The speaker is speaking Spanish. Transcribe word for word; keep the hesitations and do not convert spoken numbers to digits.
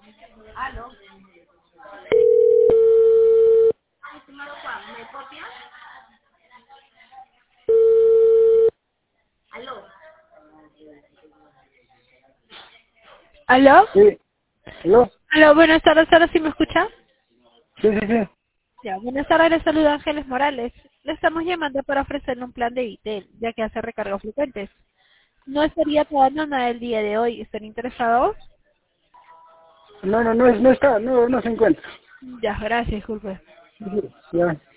Aló. Estimado Juan, ¿me copia? Aló. ¿Aló? Sí, ¿aló? Aló, buenas tardes, ¿ahora sí me escucha? Sí, sí, sí. Ya, buenas tardes, les saluda Ángeles Morales. Le estamos llamando para ofrecerle un plan de Vitel, ya que hace recargos frecuentes. No estaría pagando nada el día de hoy. ¿Están interesados? No, no, no, es, no está, no, no se encuentra. Ya, gracias, disculpe. Sí, sí, ya.